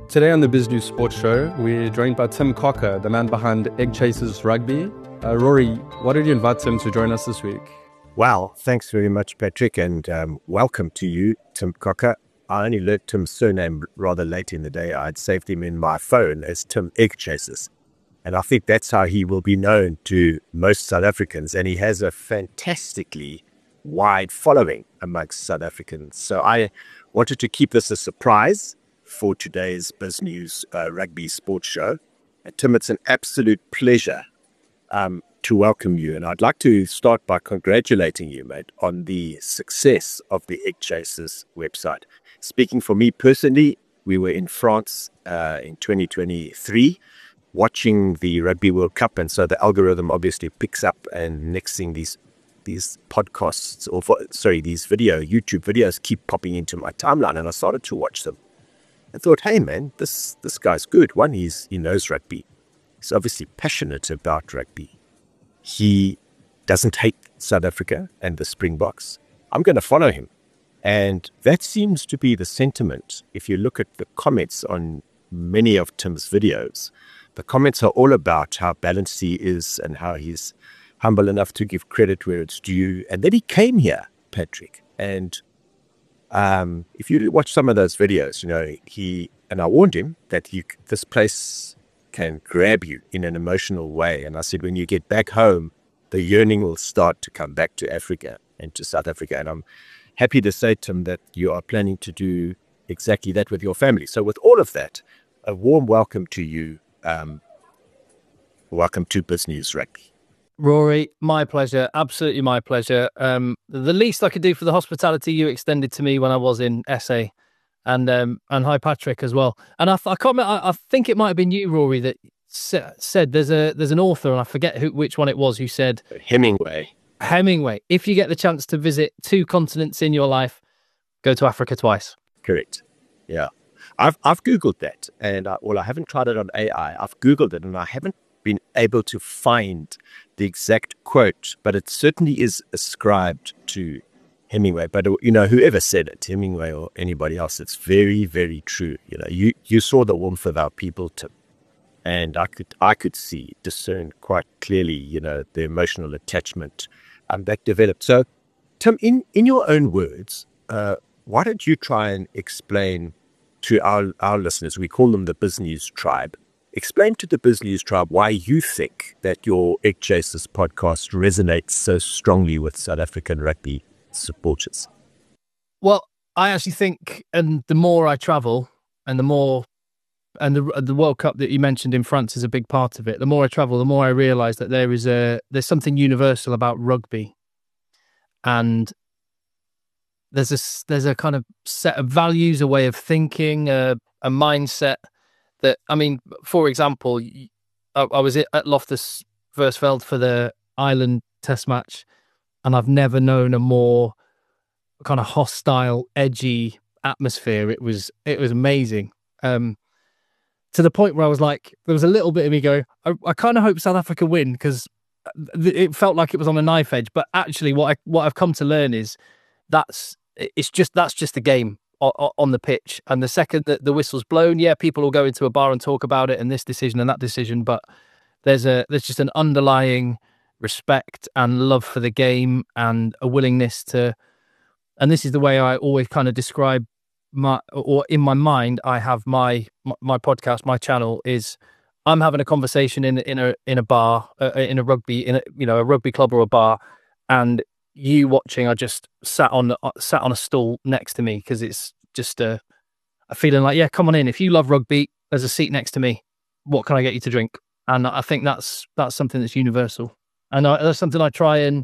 Today on the Biz News Sports Show, we're joined by Tim Cocker, the man behind Egg Chasers Rugby. Rory, why did you invite Tim to join us this week? Well, thanks very much, Patrick, and welcome to you, Tim Cocker. I only learned Tim's surname rather late in the day. I'd saved him in my phone as Tim Egg Chasers. And I think that's how he will be known to most South Africans. And he has a fantastically wide following amongst South Africans. So I wanted to keep this a surprise for today's Biz News Rugby Sports Show. And Tim, it's an absolute pleasure to welcome you. And I'd like to start by congratulating you, mate, on the success of the Egg Chasers website. Speaking for me personally, we were in France in 2023 watching the Rugby World Cup. And so the algorithm obviously picks up, and next thing these podcasts, these YouTube videos keep popping into my timeline. And I started to watch them. I thought, hey, man, this guy's good. One, he knows rugby. He's obviously passionate about rugby. He doesn't hate South Africa and the Springboks. I'm going to follow him. And that seems to be the sentiment. If you look at the comments on many of Tim's videos, the comments are all about how balanced he is and how he's humble enough to give credit where it's due. And then he came here, Patrick. And if you watch some of those videos, I warned him that this place can grab you in an emotional way. And I said, when you get back home, the yearning will start to come back to Africa and to South Africa. And I'm happy to say, Tim, that you are planning to do exactly that with your family. So with all of that, a warm welcome to you. Welcome to Biz News Rugby. Rory, my pleasure. Absolutely my pleasure. The least I could do for the hospitality you extended to me when I was in SA, and hi Patrick as well. And I think it might have been you, Rory, that said there's an author, and I forget which one it was, who said Hemingway. If you get the chance to visit 2 continents in your life, go to Africa twice. Correct. Yeah, I've Googled that, and I haven't tried it on AI. I've Googled it, and I haven't been able to find the exact quote, but it certainly is ascribed to Hemingway. But whoever said it, Hemingway or anybody else, it's very, very true. You saw the warmth of our people, Tim, and I could discern quite clearly, the emotional attachment that developed. So, Tim, in your own words, why don't you try and explain to our listeners? We call them the Biz News Tribe. Explain to the Biz News Tribe why you think that your Egg Chasers podcast resonates so strongly with South African rugby supporters. Well, I actually think, and the more I travel, and the World Cup that you mentioned in France is a big part of it. The more I travel, the more I realise that there's something universal about rugby, and there's a kind of set of values, a way of thinking, a mindset. That, I mean, for example, I was at Loftus Versfeld for the Ireland Test match, and I've never known a more kind of hostile, edgy atmosphere. It was amazing. To the point where I was like, there was a little bit of me going, I kind of hope South Africa win, because it felt like it was on a knife edge. But actually, what I've come to learn is that's just a game on the pitch, and the second that the whistle's blown, people will go into a bar and talk about it and this decision and that decision, but there's just an underlying respect and love for the game, and a willingness to, and this is the way I always kind of describe in my mind, I have my podcast, my channel is, I'm having a conversation in a bar, in a rugby, a rugby club or a bar, and you watching are just sat on a stool next to me, because it's just a feeling like, come on in. If you love rugby, there's a seat next to me. What can I get you to drink? And I think that's something that's universal, and that's something I try and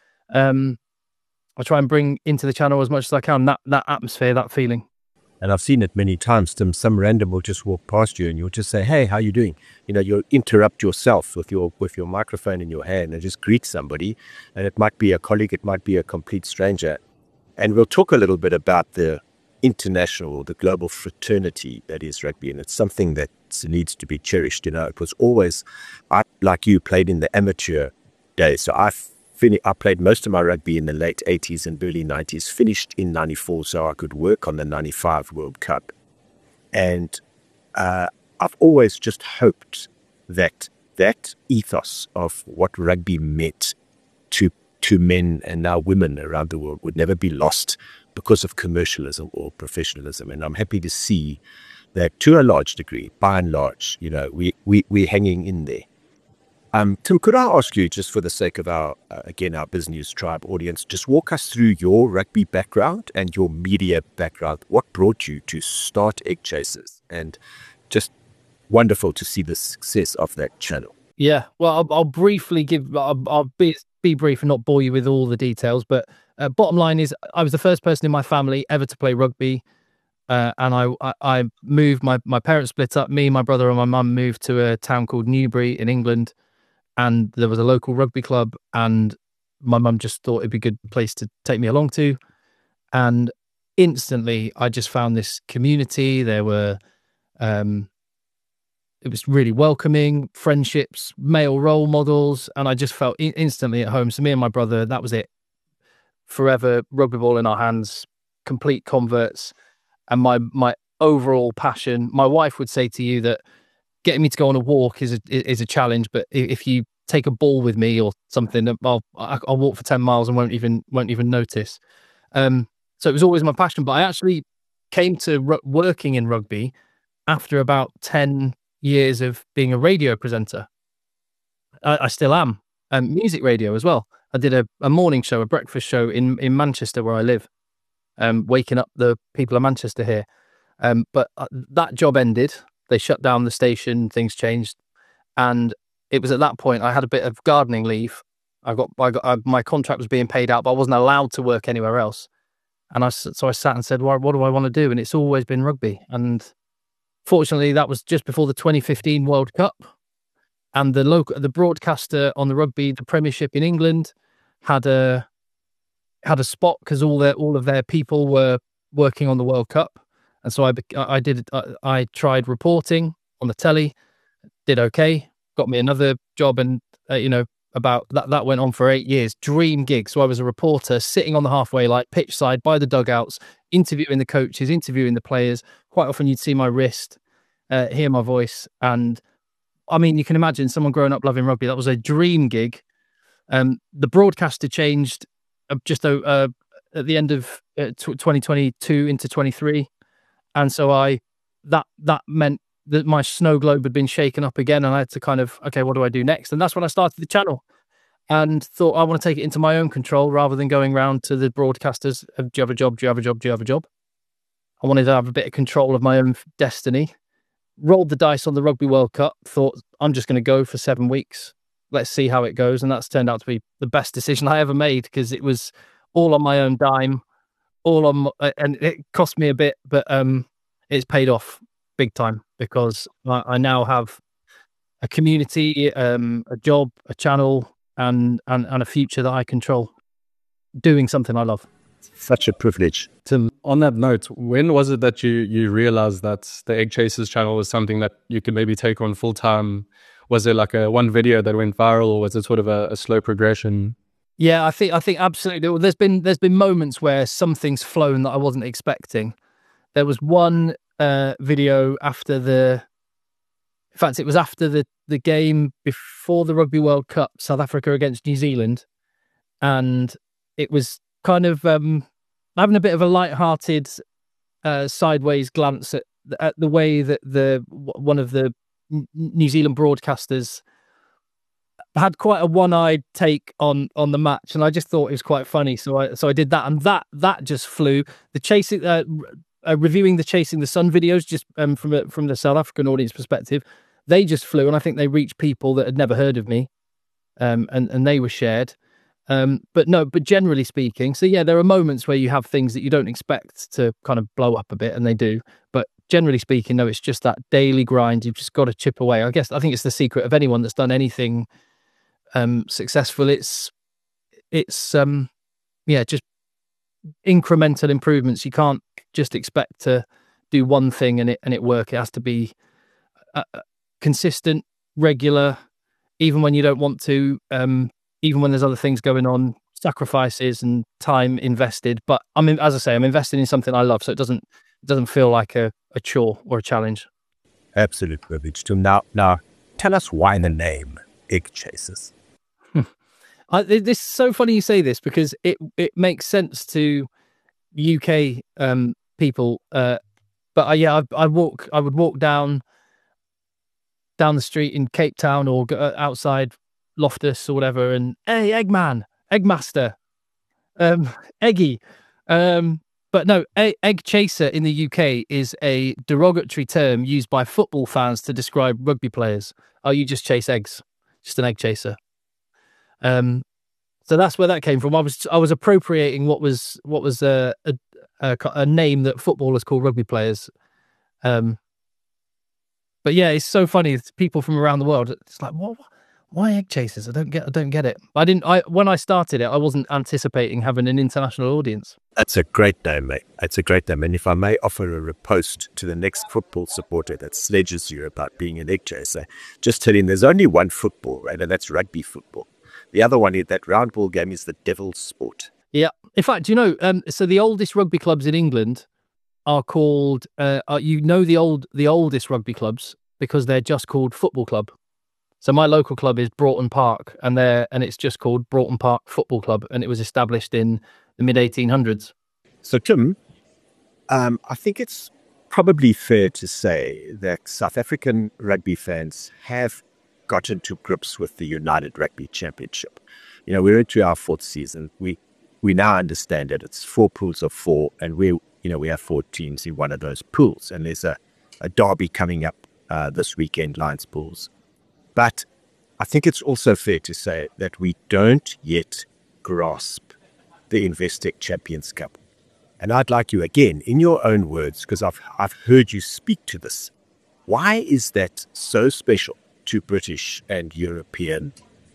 bring into the channel as much as I can. That atmosphere, that feeling. And I've seen it many times, Tim. Some random will just walk past you and you'll just say, hey, how you doing? You'll interrupt yourself with your microphone in your hand and just greet somebody. And it might be a colleague, it might be a complete stranger. And we'll talk a little bit about the international, the global fraternity that is rugby. And it's something that needs to be cherished. It was always, I, like you, played in the amateur days. So I played most of my rugby in the late 80s and early 90s, finished in 94 so I could work on the 95 World Cup. And I've always just hoped that that ethos of what rugby meant to men and now women around the world would never be lost because of commercialism or professionalism. And I'm happy to see that to a large degree, by and large, we're hanging in there. Tim, could I ask you, just for the sake of our BizNews Tribe audience, just walk us through your rugby background and your media background. What brought you to start Egg Chasers? And just wonderful to see the success of that channel. Yeah, well, I'll briefly I'll be brief and not bore you with all the details, but bottom line is I was the first person in my family ever to play rugby. And I moved, my parents split up, me, my brother and my mum moved to a town called Newbury in England, and there was a local rugby club, and my mum just thought it'd be a good place to take me along to. And instantly I just found this community. There were, it was really welcoming, friendships, male role models, and I just felt instantly at home. So me and my brother, that was it. Forever rugby ball in our hands, complete converts. And my overall passion, my wife would say to you that getting me to go on a walk is a challenge, but if you take a ball with me or something, I'll walk for 10 miles and won't even notice. So it was always my passion, but I actually came to working in rugby after about 10 years of being a radio presenter. I still am, music radio as well. I did a morning show, a breakfast show in Manchester where I live, waking up the people of Manchester here. But that job ended. They shut down the station, things changed. And it was at that point I had a bit of gardening leave. My contract was being paid out, but I wasn't allowed to work anywhere else. And so I sat and said, well, what do I want to do? And it's always been rugby. And fortunately, that was just before the 2015 World Cup. And the broadcaster on the rugby, the Premiership in England, had a spot because all of their people were working on the World Cup. And so I tried reporting on the telly, did okay, got me another job, and about that went on for 8 years. Dream gig. So I was a reporter sitting on the halfway line, pitch side by the dugouts, interviewing the coaches, interviewing the players. Quite often you'd see my wrist, hear my voice. And I mean, you can imagine someone growing up loving rugby, that was a dream gig. The broadcaster changed just at the end of 2022 into 23. And so that meant that my snow globe had been shaken up again, and I had to kind of, okay, what do I do next? And that's when I started the channel and thought I want to take it into my own control rather than going around to the broadcasters. Do you have a job? Do you have a job? Do you have a job? I wanted to have a bit of control of my own destiny. Rolled the dice on the Rugby World Cup, thought I'm just going to go for 7 weeks. Let's see how it goes. And that's turned out to be the best decision I ever made, because it was all on my own dime, and it cost me a bit, but it's paid off big time, because I now have a community, a job, a channel, and a future that I control, doing something I love. Such a privilege. Tim, on that note, when was it that you realized that the Egg Chasers channel was something that you could maybe take on full time? Was there like one video that went viral, or was it sort of a slow progression? Yeah, I think absolutely. There's been moments where something's flown that I wasn't expecting. There was one video after it was after the game before the Rugby World Cup, South Africa against New Zealand, and it was kind of having a bit of a light-hearted sideways glance at the way that one of the New Zealand broadcasters had quite a one-eyed take on the match, and I just thought it was quite funny. So I did that, and that just flew. The chasing, reviewing the Chasing the Sun videos, just from the South African audience perspective, they just flew, and I think they reached people that had never heard of me, and they were shared. But generally speaking, so yeah, there are moments where you have things that you don't expect to kind of blow up a bit, and they do. But generally speaking, no, it's just that daily grind. You've just got to chip away. I think it's the secret of anyone that's done anything successful. It's just incremental improvements. You can't just expect to do one thing and it work. It has to be consistent, regular, even when you don't want to. Even when there's other things going on, sacrifices and time invested. But as I say, I'm investing in something I love, so it doesn't feel like a chore or a challenge. Absolute privilege, Tim. Now, tell us why the name Egg Chasers. This is so funny you say this, because it makes sense to UK people. But I would walk down the street in Cape Town or go outside Loftus or whatever, and hey, Eggman, Eggmaster, Eggy. But no, egg chaser in the UK is a derogatory term used by football fans to describe rugby players. Oh, you just chase eggs, just an egg chaser. So that's where that came from. I was appropriating what was a name that footballers call rugby players. But yeah, it's so funny. It's people from around the world. It's like, what? Why egg chasers? I don't get it. When I started it, I wasn't anticipating having an international audience. That's a great name, mate. It's a great name. And if I may offer a riposte to the next football supporter that sledges you about being an egg chaser, just tell him there's only one football, right? And that's rugby football. The other one, that round ball game, is the devil's sport. Yeah. In fact, so the oldest rugby clubs in England are called, the oldest rugby clubs because they're just called Football Club. So my local club is Broughton Park, and it's just called Broughton Park Football Club, and it was established in the mid-1800s. So, Tim, I think it's probably fair to say that South African rugby fans have gotten to grips with the United Rugby Championship. We're into our fourth season. We now understand that it's 4 pools of 4, and we have 4 teams in one of those pools, and there's a derby coming up this weekend, Lions Bulls. But I think it's also fair to say that we don't yet grasp the Investec Champions Cup. And I'd like you, again, in your own words, because I've heard you speak to this. Why is that so special to British and European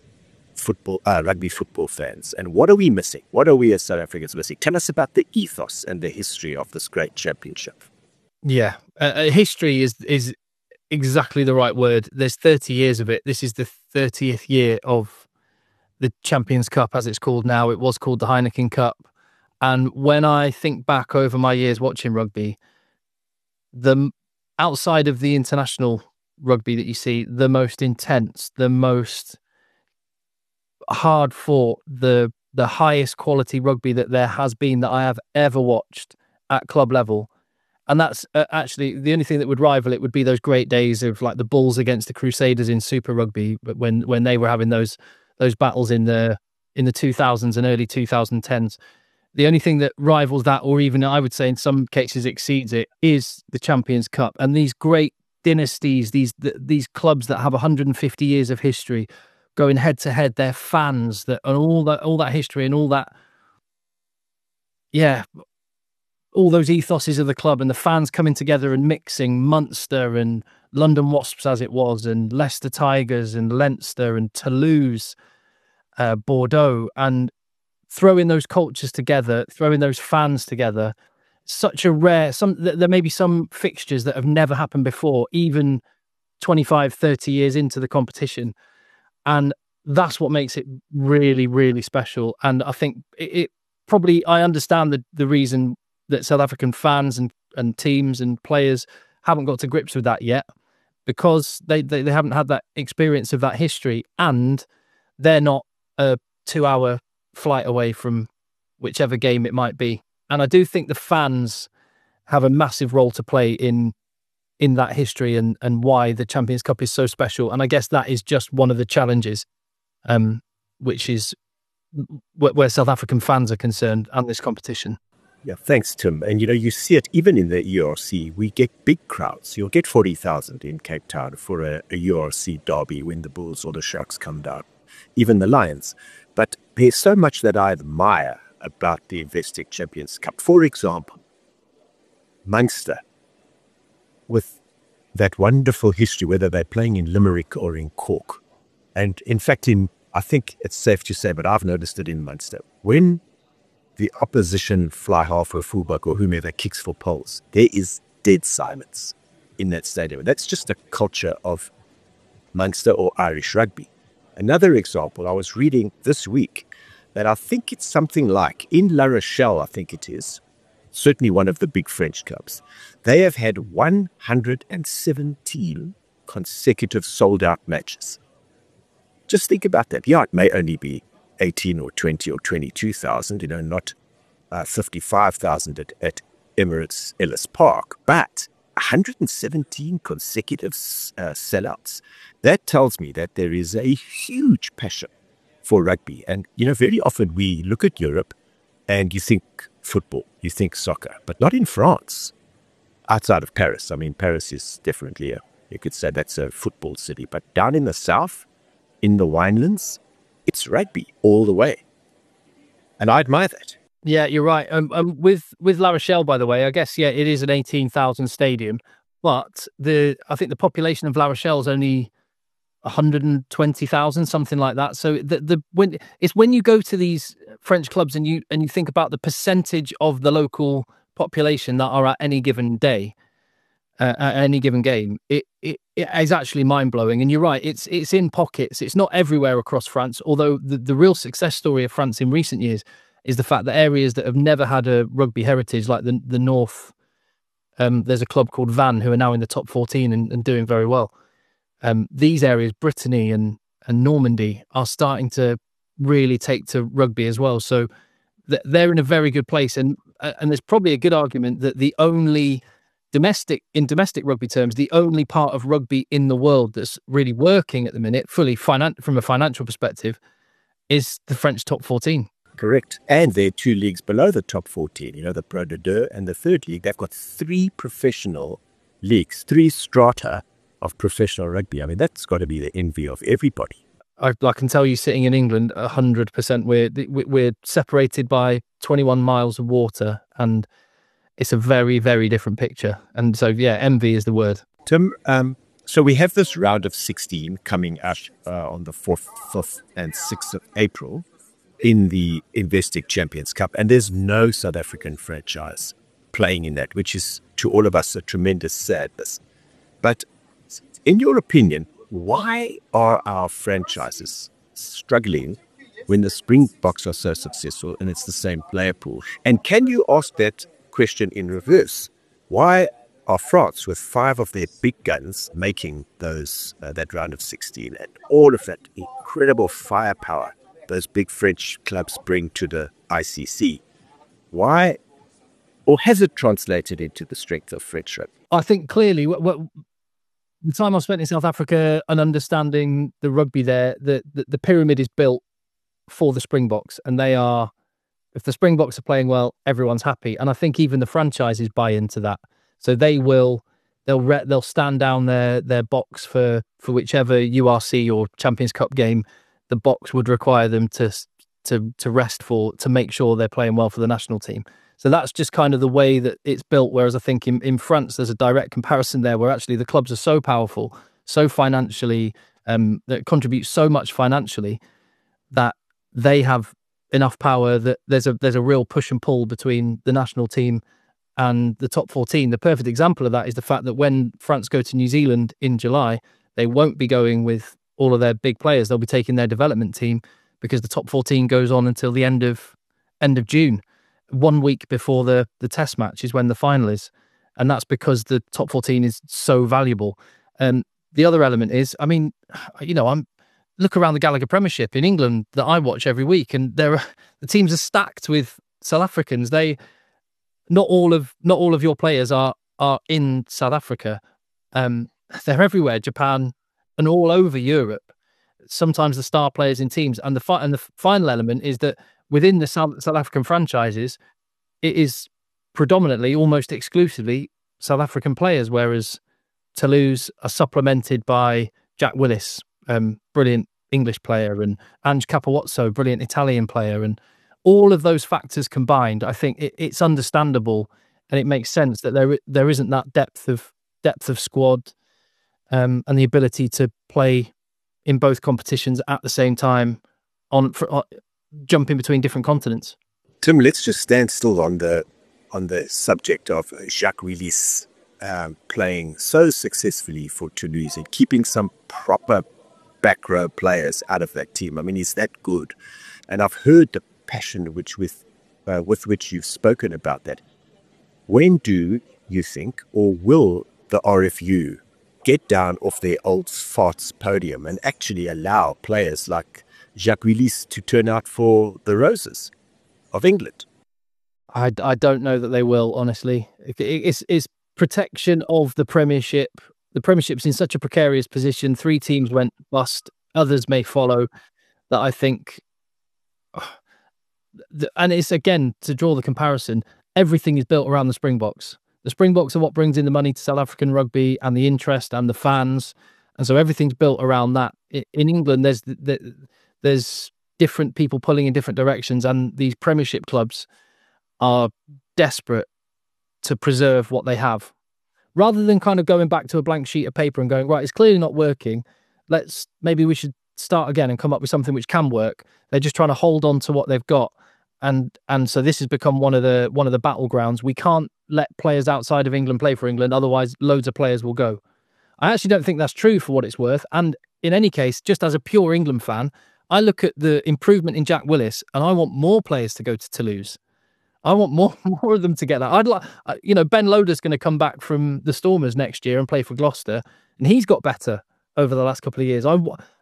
rugby football fans? And what are we missing? What are we as South Africans missing? Tell us about the ethos and the history of this great championship. Yeah, history is exactly the right word. There's 30 years of it. This is the 30th year of the Champions Cup, as it's called now. It was called the Heineken Cup. And when I think back over my years watching rugby, the outside of the international rugby that you see, the most intense, the most hard fought, the highest quality rugby that there has been that I have ever watched at club level. And that's actually the only thing that would rival it would be those great days of like the Bulls against the Crusaders in Super Rugby, but when they were having those battles in the 2000s and early 2010s. The only thing that rivals that, or even I would say in some cases exceeds it, is the Champions Cup. And these great dynasties, these clubs that have 150 years of history going head to head, their fans and all that history and all that, yeah, all those ethoses of the club and the fans coming together and mixing, Munster and London Wasps as it was, and Leicester Tigers and Leinster and Toulouse, Bordeaux, and throwing those cultures together, throwing those fans together. Such a rare, there may be some fixtures that have never happened before, even 25, 30 years into the competition. And that's what makes it really, really special. And I think it probably, I understand the reason that South African fans and teams and players haven't got to grips with that yet, because they haven't had that experience of that history, and they're not a 2-hour flight away from whichever game it might be. And I do think the fans have a massive role to play in that history and why the Champions Cup is so special. And I guess that is just one of the challenges, which is where South African fans are concerned and this competition. Yeah, thanks, Tim. And, you see it even in the ERC. We get big crowds. You'll get 40,000 in Cape Town for a ERC derby when the Bulls or the Sharks come down, even the Lions. But there's so much that I admire about the Investec Champions Cup. For example, Munster, with that wonderful history, whether they're playing in Limerick or in Cork. And in fact, I think it's safe to say, but I've noticed it in Munster, when the opposition fly half or fullback or whomever kicks for poles, there is dead silence in that stadium. That's just a culture of Munster or Irish rugby. Another example, I was reading this week that I think it's something like in La Rochelle, I think it is, certainly one of the big French clubs, they have had 117 consecutive sold-out matches. Just think about that. Yeah, it may only be 18 or 20 or 22,000, not 55,000 at Emirates Ellis Park, but 117 consecutive sellouts. That tells me that there is a huge passion for rugby. And, very often we look at Europe and you think football, you think soccer, but not in France, outside of Paris. I mean, Paris is definitely you could say that's a football city, but down in the south, in the winelands, it's rugby all the way. And I admire that. Yeah, you're right. With La Rochelle, by the way, I guess, it is an 18,000 stadium, but I think the population of La Rochelle is only 120,000, something like that. So when you go to these French clubs and you think about the percentage of the local population that are at any given day, at any given game, it is actually mind-blowing. And you're right, it's in pockets. It's not everywhere across France, although the real success story of France in recent years is the fact that areas that have never had a rugby heritage, like the north, there's a club called Vannes who are now in the top 14 and doing very well. These areas, Brittany and Normandy, are starting to really take to rugby as well. So they're in a very good place. And there's probably a good argument that the only domestic rugby terms, the only part of rugby in the world that's really working at the minute, fully from a financial perspective, is the French top 14. Correct. And there are two leagues below the top 14, the Pro de Deux and the third league. They've got 3 professional leagues, 3 strata of professional rugby. I mean, that's got to be the envy of everybody. I can tell you, sitting in England, 100%, we're separated by 21 miles of water, and it's a very, very different picture. And so, envy is the word. Tim, so we have this round of 16 coming up on the 4th, 5th and 6th of April in the Investec Champions Cup, and there's no South African franchise playing in that, which is to all of us a tremendous sadness. But in your opinion, why are our franchises struggling when the Springboks are so successful and it's the same player pool? And can you ask that question in reverse? Why are France, with 5 of their big guns, making that round of 16 and all of that incredible firepower those big French clubs bring to the ICC? Why, or has it translated into the strength of French rugby? I think clearly, the time I've spent in South Africa and understanding the rugby there, the pyramid is built for the Springboks, and if the Springboks are playing well, everyone's happy. And I think even the franchises buy into that. So they'll stand down their box for whichever URC or Champions Cup game the box would require them to rest for, to make sure they're playing well for the national team. So that's just kind of the way that it's built. Whereas I think in France, there's a direct comparison there where actually the clubs are so powerful, so financially, that contribute so much financially that they have enough power that there's a real push and pull between the national team and the top 14. The perfect example of that is the fact that when France go to New Zealand in July, they won't be going with all of their big players. They'll be taking their development team, because the top 14 goes on until the end of June. 1 week before the test match is when the final is. And that's because the top 14 is so valuable. The other element is, I'm look around the Gallagher Premiership in England that I watch every week, and the teams are stacked with South Africans. Not all of your players are in South Africa. They're everywhere, Japan and all over Europe. Sometimes the star players in teams, and the final element is that within the South African franchises, it is predominantly, almost exclusively, South African players, whereas Toulouse are supplemented by Jack Willis, brilliant English player, and Ange Capowazzo, brilliant Italian player, and all of those factors combined, I think it's understandable, and it makes sense that there isn't that depth of squad, and the ability to play in both competitions at the same time, jumping between different continents. Tim, let's just stand still on the subject of Jacques Willis playing so successfully for Toulouse and keeping some proper back row players out of that team. I mean, he's that good. And I've heard the passion with which you've spoken about that. When do you think, or will the RFU get down off their old farts podium and actually allow players like Jacques Willis to turn out for the Roses of England? I don't know that they will, honestly. It's protection of the Premiership. The Premiership's in such a precarious position. 3 teams went bust. Others may follow. That I think... And it's, again, to draw the comparison, everything is built around the Springboks. The Springboks are what brings in the money to South African rugby and the interest and the fans. And so everything's built around that. In England, there's different people pulling in different directions, and these Premiership clubs are desperate to preserve what they have. Rather than kind of going back to a blank sheet of paper and going, right, it's clearly not working. Maybe we should start again and come up with something which can work. They're just trying to hold on to what they've got. And so this has become one of the battlegrounds. We can't let players outside of England play for England, otherwise loads of players will go. I actually don't think that's true for what it's worth. And in any case, just as a pure England fan, I look at the improvement in Jack Willis and I want more players to go to Toulouse. I want more of them to get that. I'd like, Ben Loder's going to come back from the Stormers next year and play for Gloucester, and he's got better over the last couple of years.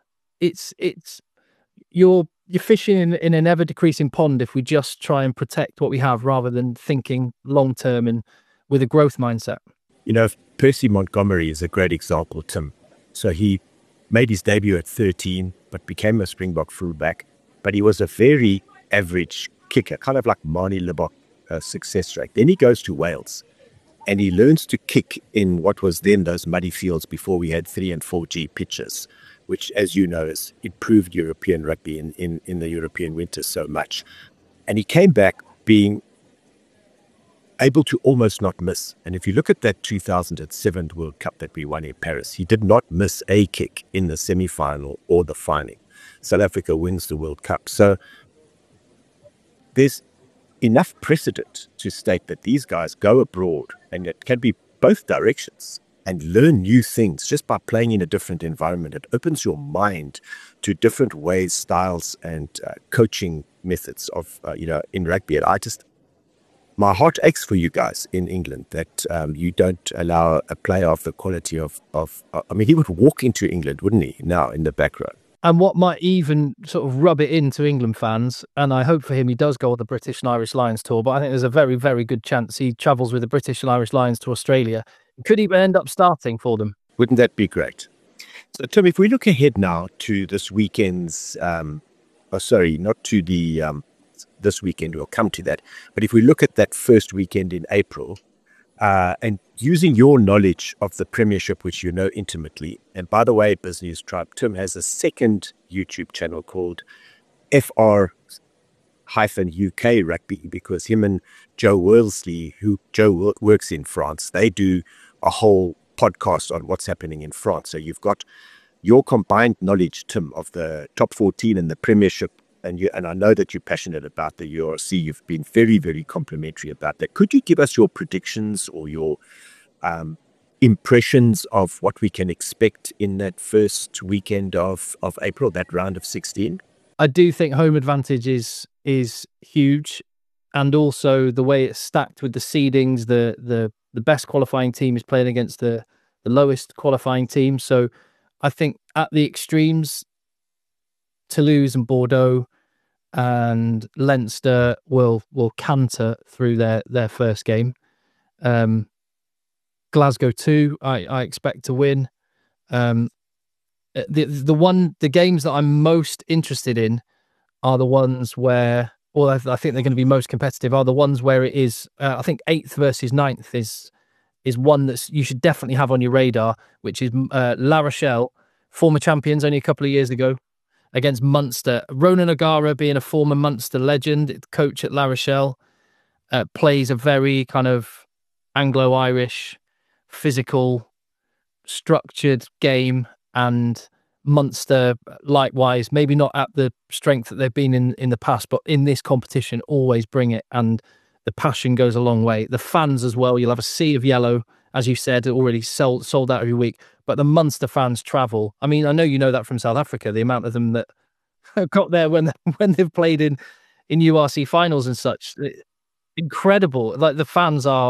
You're fishing in an ever decreasing pond if we just try and protect what we have rather than thinking long term and with a growth mindset. Percy Montgomery is a great example, Tim. So he made his debut at 13, but became a Springbok fullback. But he was a very average kicker, kind of like Marnie Lebok success rate. Then he goes to Wales and he learns to kick in what was then those muddy fields before we had 3 and 4G pitches, which, as you know, has improved European rugby in the European winter so much. And he came back being able to almost not miss. And if you look at that 2007 World Cup that we won in Paris, he did not miss a kick in the semi-final or the final. South Africa wins the World Cup. So there's enough precedent to state that these guys go abroad, and it can be both directions, and learn new things just by playing in a different environment. It opens your mind to different ways, styles, and coaching methods of, in rugby. And my heart aches for you guys in England that you don't allow a player of the quality of he would walk into England, wouldn't he, now in the back row? And what might even sort of rub it into England fans, and I hope for him he does go on the British and Irish Lions tour, but I think there's a very, very good chance he travels with the British and Irish Lions to Australia. Could even end up starting for them. Wouldn't that be great? So, Tim, if we look ahead now to this weekend's, this weekend, we'll come to that. But if we look at that first weekend in April, and using your knowledge of the Premiership, which you know intimately, and by the way, Business Tribe, Tim has a second YouTube channel called FR-UK Rugby, because him and Joe Worsley, who Joe works in France, they do a whole podcast on what's happening in France. So you've got your combined knowledge, Tim, of the top 14 and the Premiership, and I know that you're passionate about the URC. You've been very, very complimentary about that. Could you give us your predictions or your impressions of what we can expect in that first weekend of April, that round of 16? I do think home advantage is huge, and also the way it's stacked with the seedings. The best qualifying team is playing against the lowest qualifying team. So I think at the extremes, Toulouse and Bordeaux and Leinster will canter through their first game. Glasgow too, I expect to win. The games that I'm most interested in are the ones where, well, I think they're going to be most competitive, are the ones where it is, I think 8th versus 9th is one that you should definitely have on your radar, which is La Rochelle, former champions only a couple of years ago, against Munster. Ronan O'Gara, being a former Munster legend, coach at La Rochelle, plays a very kind of Anglo-Irish, physical, structured game, and Munster, likewise, maybe not at the strength that they've been in the past, but in this competition, always bring it, and the passion goes a long way. The fans as well, you'll have a sea of yellow, as you said, already sold out every week, but the Munster fans travel. I mean, I know you know that from South Africa, the amount of them that got there when they've played in URC finals and such. Incredible. Like, the fans are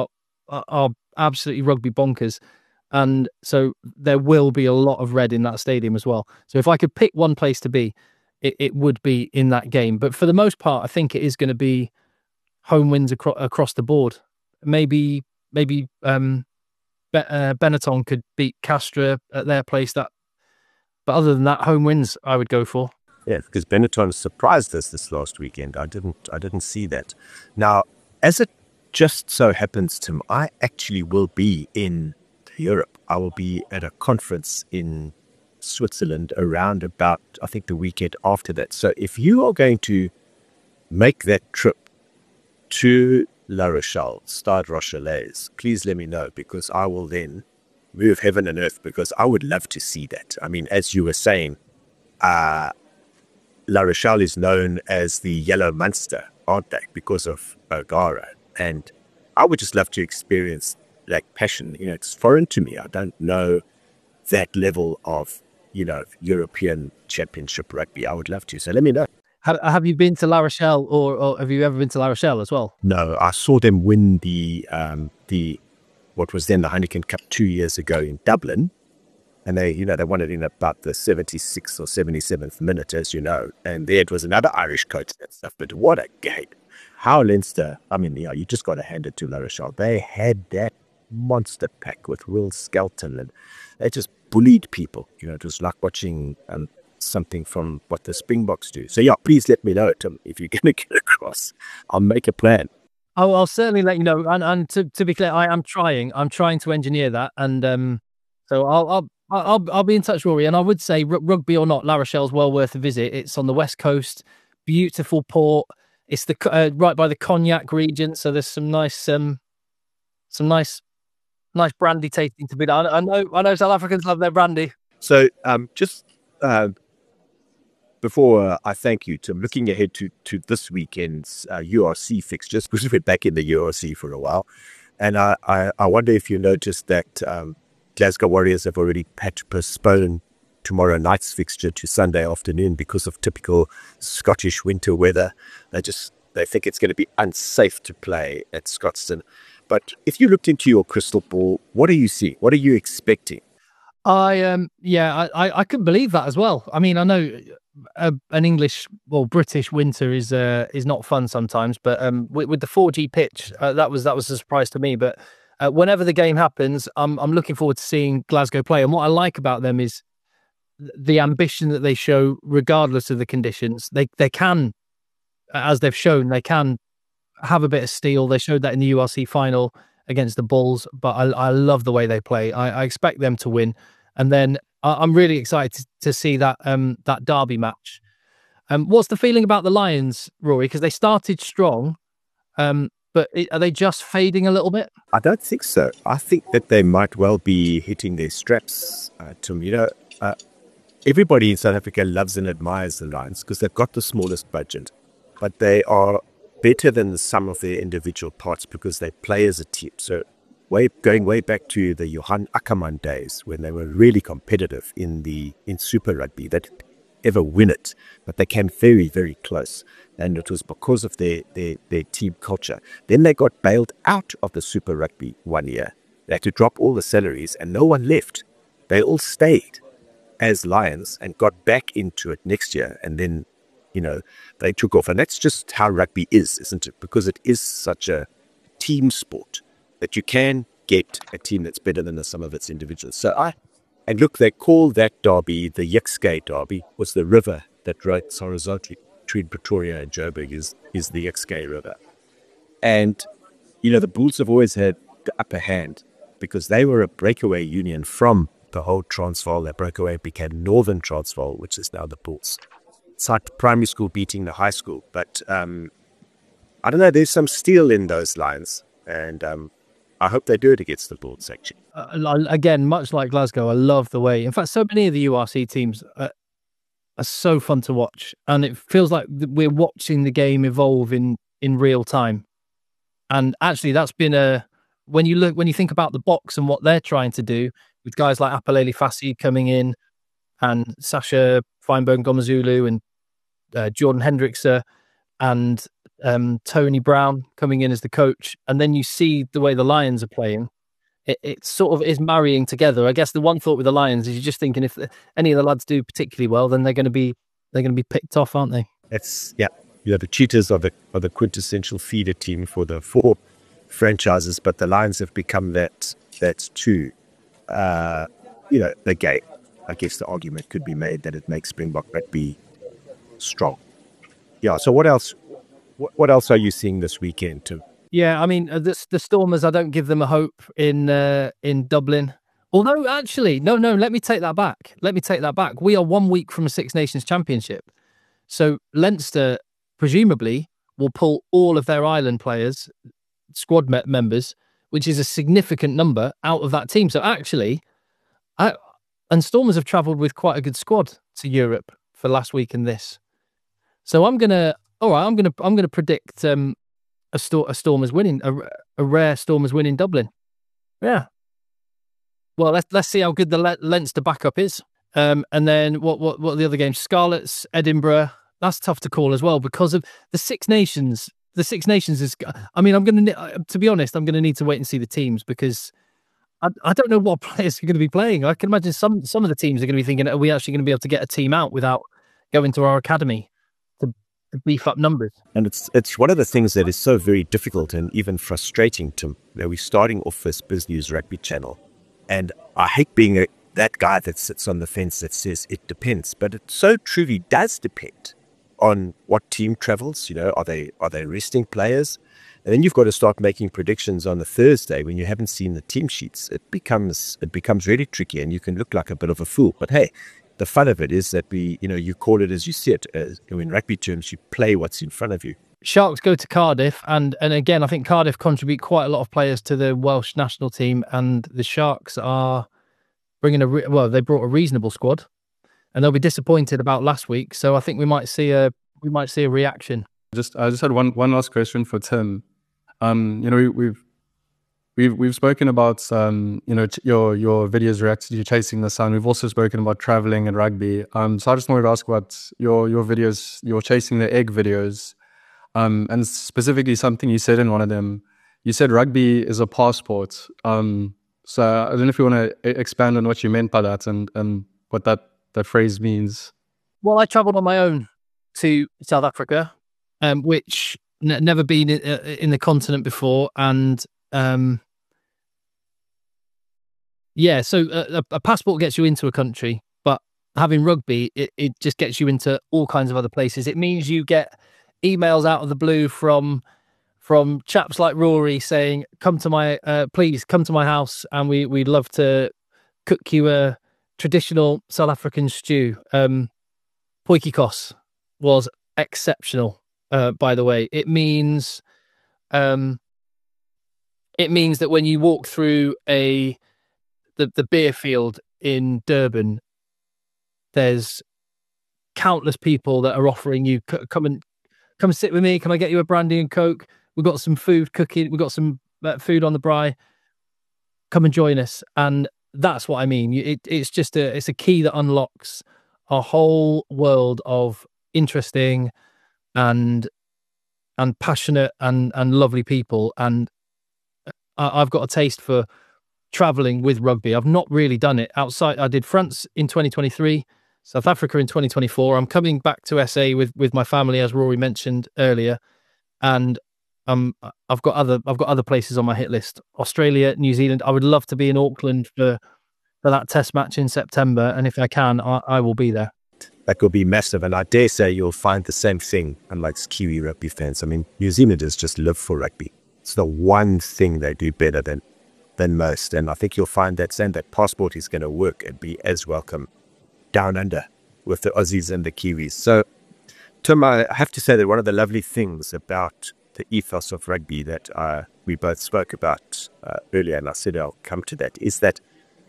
are absolutely rugby bonkers. And so there will be a lot of red in that stadium as well. So if I could pick one place to be, it would be in that game. But for the most part, I think it is going to be home wins across the board. Maybe Benetton could beat Castres at their place. But other than that, home wins I would go for. Yeah, because Benetton surprised us this last weekend. I didn't see that. Now, as it just so happens, Tim, I actually will be in Europe. I will be at a conference in Switzerland around about, I think, the weekend after that. So if you are going to make that trip to La Rochelle, Stade Rochelaise, please let me know, because I will then move heaven and earth, because I would love to see that. I mean, as you were saying, La Rochelle is known as the Yellow Munster, aren't they, because of O'Gara. And I would just love to experience that passion. You know, it's foreign to me. I don't know that level of, European Championship rugby. I would love to. So let me know. Have you been to La Rochelle, or have you ever been to La Rochelle as well? No, I saw them win the what was then the Heineken Cup 2 years ago in Dublin, and they won it in about the 76th or 77th minute, as you know. And there it was another Irish coach and stuff. But what a game! How Leinster? I mean, you just got to hand it to La Rochelle. They had that monster pack with Will Skelton, and they just bullied people. It was like watching something from what the Springboks do. So yeah, please let me know, Tim, if you're going to get across. I'll make a plan. I'll certainly let you know. And to be clear, I'm trying to engineer that, and so I'll be in touch, Rory. And I would say, rugby or not, La Rochelle's well worth a visit. It's on the west coast, beautiful port. It's the right by the Cognac region, so there's some nice brandy tasting to be done. I know South Africans love their brandy. So just before I thank you, Tim, looking ahead to this weekend's URC fixtures, because we're back in the URC for a while, and I wonder if you noticed that Glasgow Warriors have already had to postpone tomorrow night's fixture to Sunday afternoon because of typical Scottish winter weather. They think it's going to be unsafe to play at Scotstoun. But if you looked into your crystal ball, what do you see? What are you expecting? I couldn't believe that as well. I mean, I know an English or British winter is not fun sometimes, but with the 4G pitch, that was a surprise to me. But whenever the game happens, I'm looking forward to seeing Glasgow play. And what I like about them is the ambition that they show, regardless of the conditions. They can, as they've shown, they can have a bit of steel. They showed that in the URC final against the Bulls, but I love the way they play. I expect them to win. And then I'm really excited to see that derby match. What's the feeling about the Lions, Rory? Because they started strong, but are they just fading a little bit? I don't think so. I think that they might well be hitting their straps, Tim. Everybody in South Africa loves and admires the Lions because they've got the smallest budget, but they are better than the sum of their individual parts because they play as a team. So going way back to the Johan Ackermann days when they were really competitive in Super Rugby, they didn't ever win it, but they came very, very close. And it was because of their team culture. Then they got bailed out of the Super Rugby 1 year. They had to drop all the salaries and no one left. They all stayed as Lions and got back into it next year. And then, they took off. And that's just how rugby is, isn't it? Because it is such a team sport that you can get a team that's better than the sum of its individuals. And look, they call that derby the Yixkay Derby. Was the river that runs horizontally between Pretoria and Joburg is the Yixkay River. And, the Bulls have always had the upper hand because they were a breakaway union from the whole Transvaal. That breakaway became Northern Transvaal, which is now the Bulls. It's like primary school beating the high school. But I don't know, there's some steel in those lines. And I hope they do it against the Bulls, actually. Again, much like Glasgow, I love the way. In fact, so many of the URC teams are so fun to watch. And it feels like we're watching the game evolve in real time. And actually, that's been when you think about the box and what they're trying to do with guys like Apalele Fassi coming in and Sasha Feinberg Gomazulu and Jordan Hendrickse and Tony Brown coming in as the coach, and then you see the way the Lions are playing. It sort of is marrying together. I guess the one thought with the Lions is you're just thinking if any of the lads do particularly well, then they're going to be picked off, aren't they? It's the Cheetahs are the quintessential feeder team for the 4 franchises, but the Lions have become that too. The game. I guess the argument could be made that it makes Springbok Rugby strong. Yeah. So what else? What else are you seeing this weekend too? Yeah, I mean the Stormers. I don't give them a hope in Dublin. Although actually, no. Let me take that back. We are 1 week from a Six Nations Championship, so Leinster presumably will pull all of their island players, squad members, which is a significant number, out of that team. So actually, and Stormers have travelled with quite a good squad to Europe for last week and this. So I'm gonna predict a Stormers winning, a rare Stormers win in Dublin. Yeah. Well, let's see how good the Leinster backup is. And then what are the other games? Scarlets, Edinburgh. That's tough to call as well because of the Six Nations. The Six Nations is. I mean, to be honest, I'm going to need to wait and see the teams because I don't know what players are going to be playing. I can imagine some of the teams are going to be thinking, are we actually going to be able to get a team out without going to our academy to beef up numbers? And it's one of the things that is so very difficult and even frustrating, Tim, that we're starting off this BizNews Rugby channel. And I hate being that guy that sits on the fence that says it depends, but it so truly does depend on what team travels. Are they resting players? And then you've got to start making predictions on the Thursday when you haven't seen the team sheets. It becomes really tricky, and you can look like a bit of a fool. But hey, the fun of it is that you call it as you see it. In rugby terms, you play what's in front of you. Sharks go to Cardiff, and again, I think Cardiff contribute quite a lot of players to the Welsh national team, and the Sharks are bringing they brought a reasonable squad, and they'll be disappointed about last week. So I think we might see a reaction. I just had one last question for Tim. We've spoken about your videos reacted to you chasing the sun. We've also spoken about traveling and rugby. So I just wanted to ask about your videos, your chasing the egg videos. And specifically something you said in one of them, you said rugby is a passport. So I don't know if you want to expand on what you meant by that and what that phrase means. Well, I travelled on my own to South Africa, which never been in the continent before. And so a passport gets you into a country, but having rugby, it just gets you into all kinds of other places. It means you get emails out of the blue from chaps like Rory saying, please come to my house and we'd love to cook you a traditional South African stew. Potjie kos was exceptional, by the way. It means that when you walk through the beer field in Durban, there's countless people that are offering you, come sit with me. Can I get you a brandy and Coke? We've got some food cooking. We've got some food on the braai. Come and join us. And that's what I mean. It's a key that unlocks a whole world of interesting and passionate and lovely people. And I've got a taste for traveling with rugby. I've not really done it outside. I did France in 2023. South Africa in 2024. I'm coming back to SA with my family, as Rory mentioned earlier, and I've got other places on my hit list. Australia, New Zealand. I would love to be in Auckland for that Test match in September, and if I can, I will be there. That could be massive, and I dare say you'll find the same thing. Unlike Kiwi rugby fans, I mean, New Zealanders just live for rugby. It's the one thing they do better than most, and I think you'll find that passport is going to work and be as welcome down under with the Aussies and the Kiwis. So, Tim, I have to say that one of the lovely things about the ethos of rugby that we both spoke about earlier, and I said I'll come to that, is that,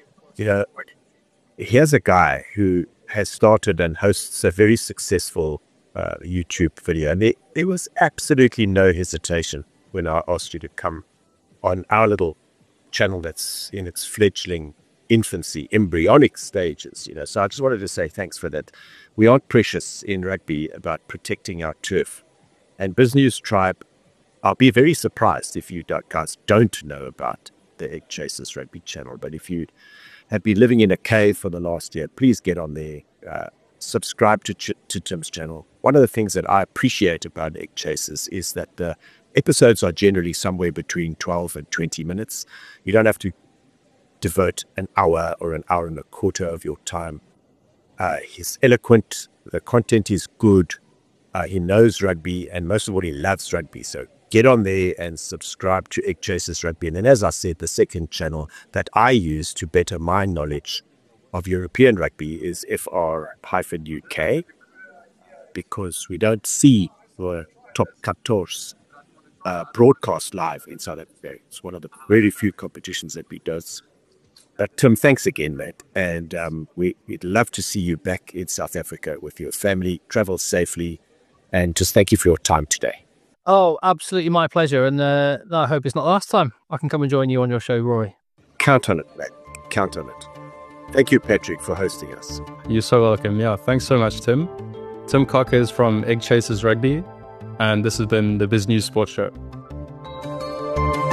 here's a guy who has started and hosts a very successful YouTube video, and there was absolutely no hesitation when I asked you to come on our little channel that's in its fledgling infancy, embryonic stages, So I just wanted to say thanks for that. We aren't precious in rugby about protecting our turf. And BizNews Tribe, I'll be very surprised if you guys don't know about the Egg Chasers Rugby channel. But if you have been living in a cave for the last year, please get on there, subscribe to Tim's channel. One of the things that I appreciate about Egg Chasers is that the episodes are generally somewhere between 12 and 20 minutes. You don't have to devote an hour or an hour and a quarter of your time. He's eloquent, the content is good, he knows rugby, and most of all, he loves rugby. So get on there and subscribe to Egg Chasers Rugby. And then, as I said, the second channel that I use to better my knowledge of European rugby is FR-UK, because we don't see the top 14 broadcast live in South Africa. It's one of the very few competitions that we do. Tim, thanks again, mate. And we'd love to see you back in South Africa with your family. Travel safely. And just thank you for your time today. Oh, absolutely my pleasure. And I hope it's not the last time I can come and join you on your show, Rory. Count on it, mate. Count on it. Thank you, Patrick, for hosting us. You're so welcome. Yeah, thanks so much, Tim. Tim Cocker is from Egg Chasers Rugby, and this has been the BizNews Sports Show.